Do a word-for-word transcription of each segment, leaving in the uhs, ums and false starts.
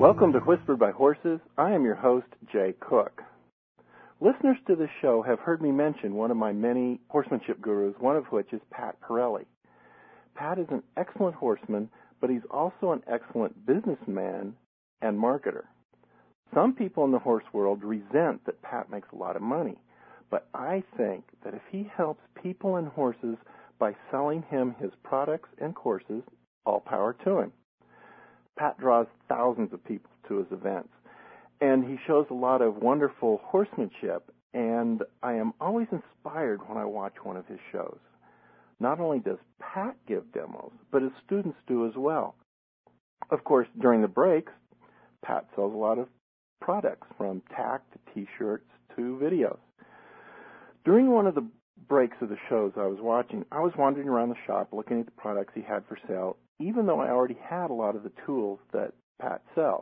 Welcome to Whispered by Horses. I am your host, Jay Cook. Listeners to this show have heard me mention one of my many horsemanship gurus, one of which is Pat Parelli. Pat is an excellent horseman, but he's also an excellent businessman and marketer. Some people in the horse world resent that Pat makes a lot of money, but I think that if he helps people and horses by selling him his products and courses, all power to him. Pat draws thousands of people to his events, and he shows a lot of wonderful horsemanship, and I am always inspired when I watch one of his shows. Not only does Pat give demos, but his students do as well. Of course, during the breaks, Pat sells a lot of products, from tack to T-shirts to videos. During one of the breaks of the shows I was watching, I was wandering around the shop looking at the products he had for sale, even though I already had a lot of the tools that Pat sells.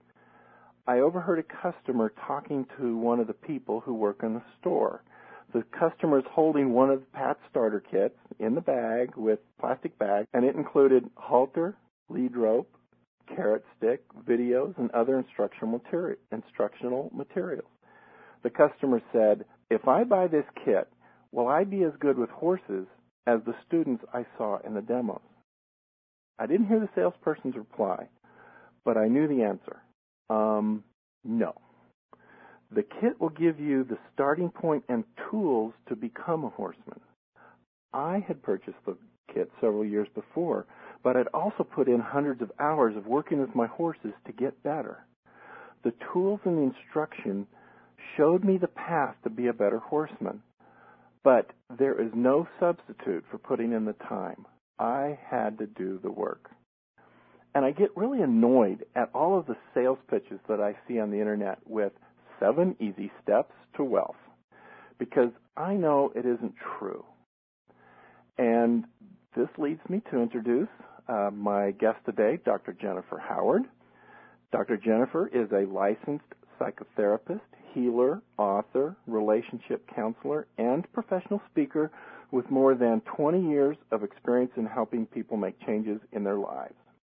I overheard a customer talking to one of the people who work in the store. The customer is holding one of Pat's starter kits in the bag with plastic bag, and it included halter, lead rope, carrot stick, videos, and other instructional materi- instructional materials. The customer said, "If I buy this kit, will I be as good with horses as the students I saw in the demos?" I didn't hear the salesperson's reply, but I knew the answer. Um, no. The kit will give you the starting point and tools to become a horseman. I had purchased the kit several years before, but I'd also put in hundreds of hours of working with my horses to get better. The tools and the instruction showed me the path to be a better horseman, but there is no substitute for putting in the time. I had to do the work. And I get really annoyed at all of the sales pitches that I see on the internet with seven easy steps to wealth, because I know it isn't true. And this leads me to introduce uh, my guest today, Doctor Jennifer Howard. Doctor Jennifer is a licensed psychotherapist, healer, author, relationship counselor, and professional speaker with more than twenty years of experience in helping people make changes in their lives.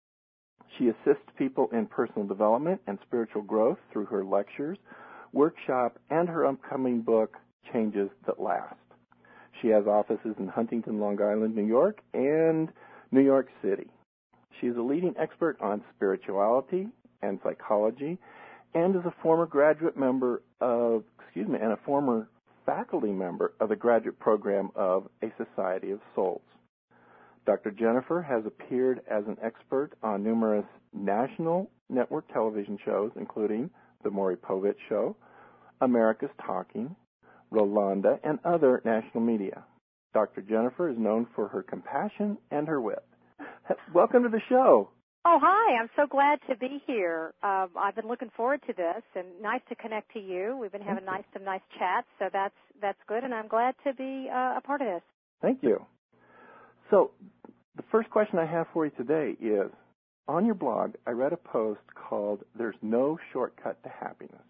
She assists people in personal development and spiritual growth through her lectures, workshop, and her upcoming book, Changes That Last. She has offices in Huntington, Long Island, New York, and New York City. She is a leading expert on spirituality and psychology, and is a former graduate member of, excuse me, and a former faculty member of the graduate program of A Society of Souls. Doctor Jennifer has appeared as an expert on numerous national network television shows, including The Maury Povich Show, America's Talking, Rolanda, and other national media. Doctor Jennifer is known for her compassion and her wit. Welcome to the show. Oh, hi. I'm so glad to be here. Um, I've been looking forward to this, and nice to connect to you. We've been having nice, some nice chats, so that's that's good, and I'm glad to be uh, a part of this. Thank you. So the first question I have for you today is, on your blog, I read a post called "There's No Shortcut to Happiness."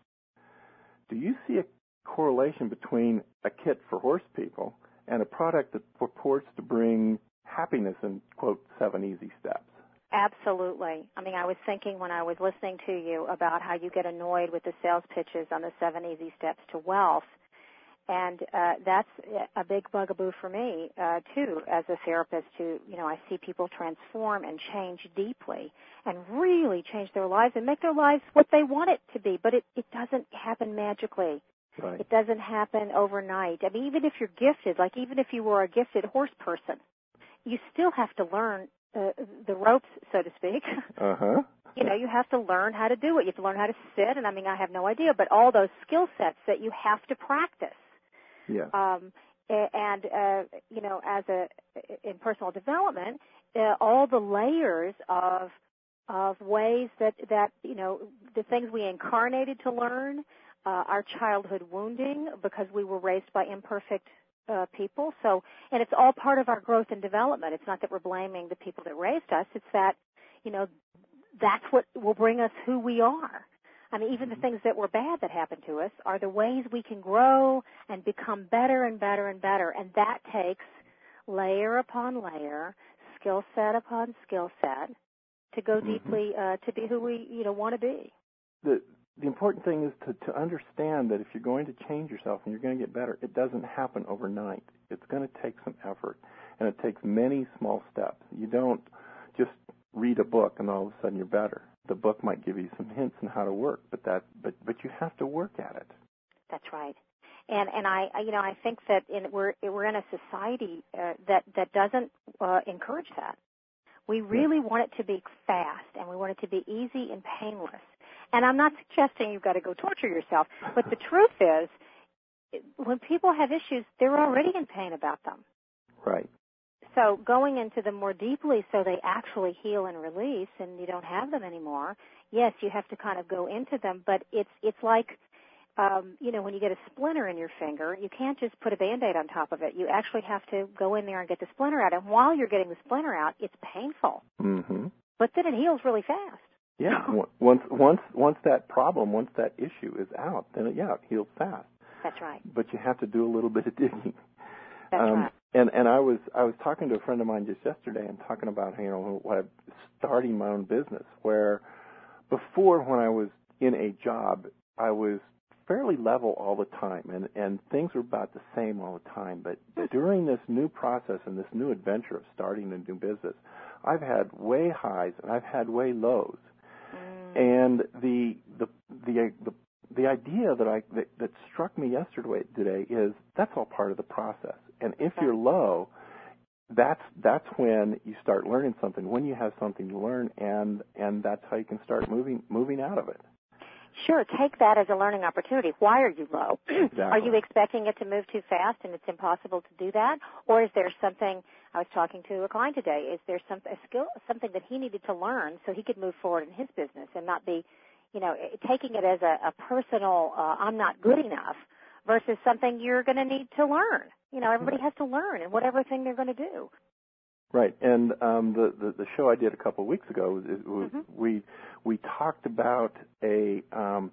Do you see a correlation between a kit for horse people and a product that purports to bring happiness in, quote, seven easy steps? Absolutely. I mean, I was thinking when I was listening to you about how you get annoyed with the sales pitches on the seven easy steps to wealth, and uh, that's a big bugaboo for me, uh, too, as a therapist who, you know, I see people transform and change deeply and really change their lives and make their lives what they want it to be, but it, it doesn't happen magically. Right. It doesn't happen overnight. I mean, even if you're gifted, like even if you were a gifted horse person, you still have to learn Uh, the ropes, so to speak. Uh-huh. You know, you have to learn how to do it. You have to learn how to sit, and I mean, I have no idea, but all those skill sets that you have to practice. Yeah. Um, and, uh, you know, as a, in personal development, uh, all the layers of, of ways that, that, you know, the things we incarnated to learn, uh, our childhood wounding because we were raised by imperfect Uh, people. So, and it's all part of our growth and development. It's not that we're blaming the people that raised us. It's that, you know, that's what will bring us who we are. I mean, even the things that were bad that happened to us are the ways we can grow and become better and better and better. And that takes layer upon layer, skill set upon skill set, to go mm-hmm. deeply, uh, to be who we, you know, want to be. The the important thing is to, to understand that if you're going to change yourself and you're going to get better, it doesn't happen overnight. It's going to take some effort, and it takes many small steps. You don't just read a book and all of a sudden you're better. The book might give you some hints on how to work, but that but but you have to work at it. That's right. And and I, I you know I think that in, we're we're in a society uh, that that doesn't uh, encourage that. We really yeah. want it to be fast, and we want it to be easy and painless. And I'm not suggesting you've got to go torture yourself, but the truth is, when people have issues, they're already in pain about them. Right. So going into them more deeply so they actually heal and release and you don't have them anymore, yes, you have to kind of go into them, but it's it's like, um, you know, when you get a splinter in your finger, you can't just put a Band-Aid on top of it. You actually have to go in there and get the splinter out. And while you're getting the splinter out, it's painful. Mm-hmm. But then it heals really fast. Yeah, once once once that problem, once that issue is out, then it, yeah, it heals fast. That's right. But you have to do a little bit of digging. That's um, right. And and I was I was talking to a friend of mine just yesterday and talking about you know what I'm starting my own business. Where before, when I was in a job, I was fairly level all the time, and and things were about the same all the time. But during this new process and this new adventure of starting a new business, I've had way highs and I've had way lows. And the the the the, the idea that I that, that struck me yesterday today is that's all part of the process. And if you're low, that's that's when you start learning something. When you have something to learn, and and that's how you can start moving moving out of it. Sure, take that as a learning opportunity. Why are you low? Exactly. Are you expecting it to move too fast and it's impossible to do that? Or is there something, I was talking to a client today, is there some, a skill, something that he needed to learn so he could move forward in his business and not be, you know, taking it as a, a personal, uh, I'm not good enough, versus something you're going to need to learn. You know, everybody right. has to learn in whatever thing they're going to do. Right, and um, the, the the show I did a couple of weeks ago, it was, mm-hmm. we we talked about a um,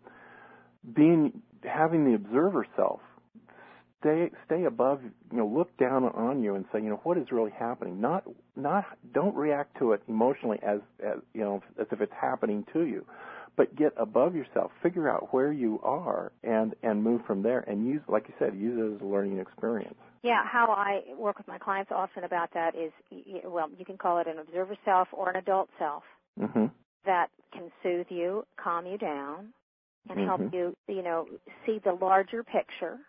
being having the observer self stay stay above, you know, look down on you and say, you know, what is really happening? Not not don't react to it emotionally as as you know as if it's happening to you, but get above yourself, figure out where you are, and and move from there, and use, like you said, use it as a learning experience. Yeah, how I work with my clients often about that is, well, you can call it an observer self or an adult self mm-hmm. that can soothe you, calm you down, and mm-hmm. help you, you know, see the larger picture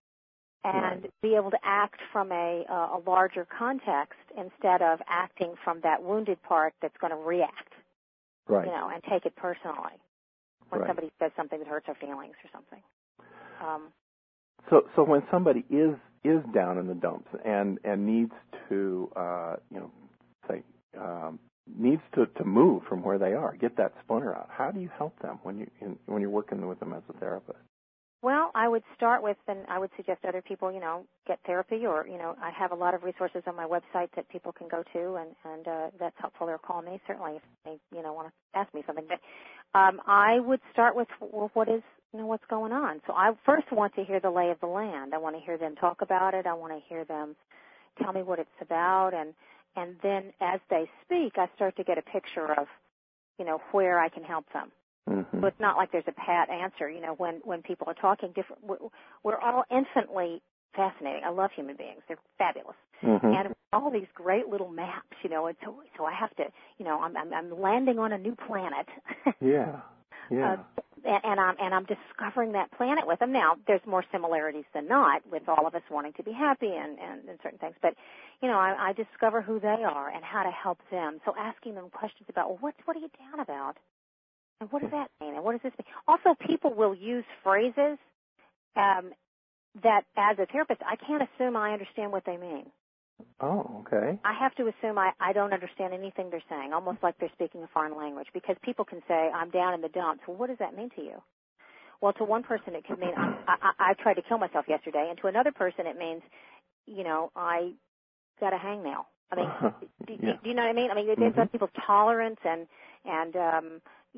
and right. be able to act from a, uh, a larger context instead of acting from that wounded part that's going to react, right. you know, and take it personally when right. somebody says something that hurts our feelings or something. Um, So, so when somebody is is down in the dumps and and needs to, uh, you know, say um, needs to, to move from where they are, get that splinter out. How do you help them when you in, when you're working with them as a therapist? Well, I would start with, and I would suggest other people, you know, get therapy, or you know, I have a lot of resources on my website that people can go to, and and uh, that's helpful. Or call me certainly if they, you know, want to ask me something. But um, I would start with, well, what is you know what's going on. So I first want to hear the lay of the land. I want to hear them talk about it. I want to hear them tell me what it's about, and and then as they speak, I start to get a picture of, you know, where I can help them. Mm-hmm. So it's not like there's a pat answer. You know, when when people are talking different, we're, we're all infinitely fascinating. I love human beings; they're fabulous, mm-hmm. and all these great little maps. You know, and so so I have to, you know, I'm I'm, I'm landing on a new planet. yeah, yeah. Uh, and, and I'm and I'm discovering that planet with them. Now, there's more similarities than not with all of us wanting to be happy and, and, and certain things. But, you know, I, I discover who they are and how to help them. So asking them questions about, well, what's what are you down about? And what does that mean? And what does this mean? Also, people will use phrases um, that, as a therapist, I can't assume I understand what they mean. Oh, okay. I have to assume I, I don't understand anything they're saying, almost like they're speaking a foreign language, because people can say, I'm down in the dumps. Well, what does that mean to you? Well, to one person it could mean, I, I, I tried to kill myself yesterday, and to another person it means, you know, I got a hangnail. I mean, uh-huh. do, yeah. do you know what I mean? I mean, it depends mm-hmm. on people's tolerance, and, and um,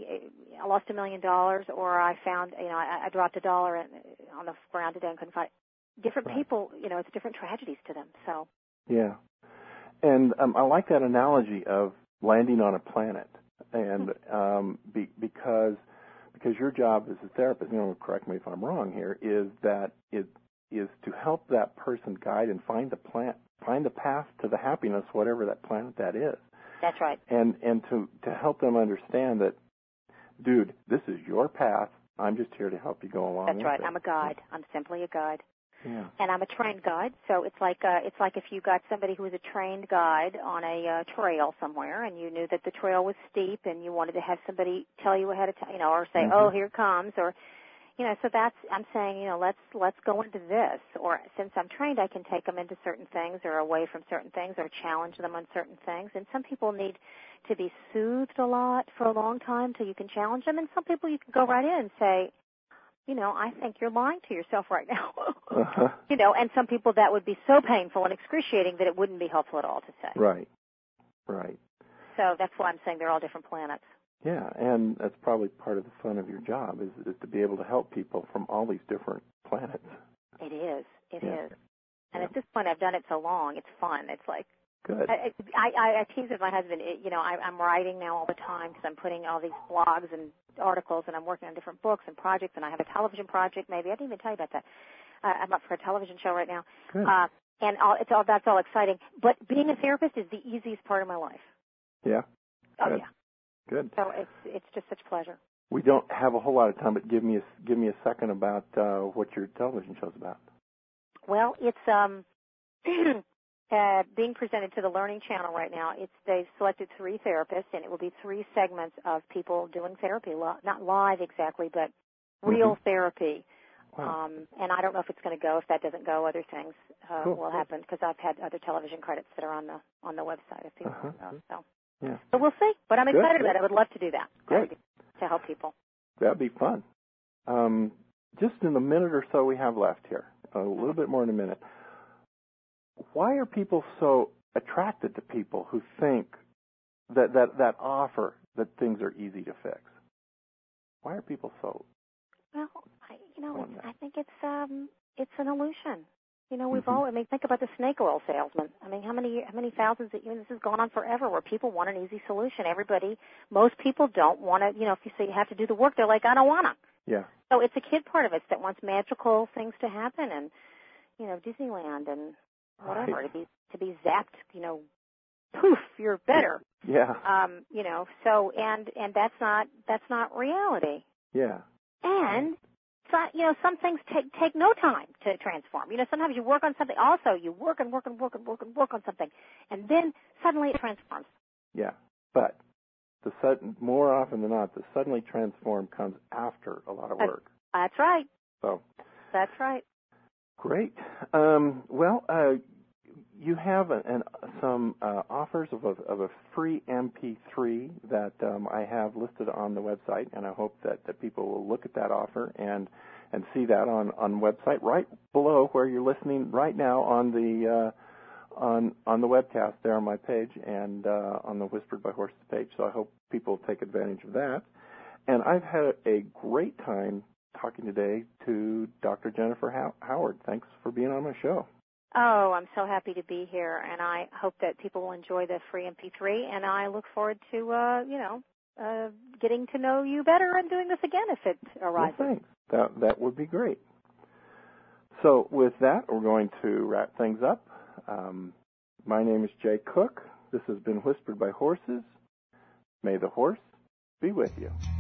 I lost a million dollars, or I found, you know, I, I dropped a dollar on the ground today and couldn't find it. Different right. people, you know, it's different tragedies to them, so. Yeah. And um, I like that analogy of landing on a planet. and um, be, because because your job as a therapist, you know, correct me if I'm wrong here, is that it is to help that person guide and find the plan, find the path to the happiness, whatever that planet that is. That's right. And and to to help them understand that, dude, this is your path. I'm just here to help you go along. That's with right. it. I'm a guide. I'm simply a guide. Yeah. And I'm a trained guide, so it's like uh, it's like if you got somebody who was a trained guide on a uh, trail somewhere, and you knew that the trail was steep, and you wanted to have somebody tell you ahead of time, you know, or say, Mm-hmm. "Oh, here it comes," or, you know. So that's I'm saying, you know, let's let's go into this. Or since I'm trained, I can take them into certain things, or away from certain things, or challenge them on certain things. And some people need to be soothed a lot for a long time till you can challenge them, and some people you can go right in and say, you know, I think you're lying to yourself right now. uh-huh. You know, and some people that would be so painful and excruciating that it wouldn't be helpful at all to say. Right, right. So that's why I'm saying they're all different planets. Yeah, and that's probably part of the fun of your job is, is to be able to help people from all these different planets. It is. It yeah. is. And yeah. at this point, I've done it so long, it's fun. It's like, good. I, I, I tease with my husband, it, you know, I, I'm writing now all the time because I'm putting all these blogs and articles, and I'm working on different books and projects, and I have a television project maybe. I didn't even tell you about that. Uh, I'm up for a television show right now. Good. Uh, and all, it's all, that's all exciting. But being a therapist is the easiest part of my life. Yeah. Oh, good. yeah. Good. So it's it's just such pleasure. We don't have a whole lot of time, but give me a, give me a second about uh, what your television show's about. Well, it's um, uh, being presented to the Learning Channel right now. It's they've selected three therapists, and it will be three segments of people doing therapy, not live exactly, but real mm-hmm. therapy. Wow. Um, and I don't know if it's going to go. If that doesn't go, other things uh, cool. will happen because I've had other television credits that are on the on the website. If people uh-huh. know, so. Yeah. So we'll see. But I'm Good. excited Good. about it. I would love to do that. Great. To help people. That'd be fun. Um, just in the minute or so we have left here, a little bit more in a minute, why are people so attracted to people who think that, that, that offer that things are easy to fix? Why are people so... Well, I, you know, it's, I think it's um, it's an illusion. You know, we've mm-hmm. all. I mean, think about the snake oil salesman. I mean, how many how many thousands? Of, you know, this has gone on forever, where people want an easy solution. Everybody, most people don't want to. You know, if you say you have to do the work, they're like, I don't wanna. Yeah. So it's a kid part of us that wants magical things to happen, and you know, Disneyland and whatever right. to be to be zapped. You know, poof, you're better. Yeah. Um, you know, so and and that's not that's not reality. Yeah. And, so, you know, some things take take no time to transform. You know, sometimes you work on something. Also, you work and work and work and work and work on something, and then suddenly it transforms. Yeah, but the sudden, more often than not, the suddenly transform comes after a lot of work. That's right. So. That's right. Great. Um, well, uh, you have an, an, some uh, offers of a, of a free M P three that um, I have listed on the website, and I hope that, that people will look at that offer and and see that on on the website right below where you're listening right now on the uh, on on the webcast there on my page and uh, on the Whispered by Horses page. So I hope people take advantage of that. And I've had a great time talking today to Doctor Jennifer How- Howard. Thanks for being on my show. Oh, I'm so happy to be here, and I hope that people will enjoy the free M P three, and I look forward to, uh, you know, uh, getting to know you better and doing this again if it arises. Well, thanks. That, that would be great. So with that, we're going to wrap things up. Um, my name is Jay Cook. This has been Whispered by Horses. May the horse be with you.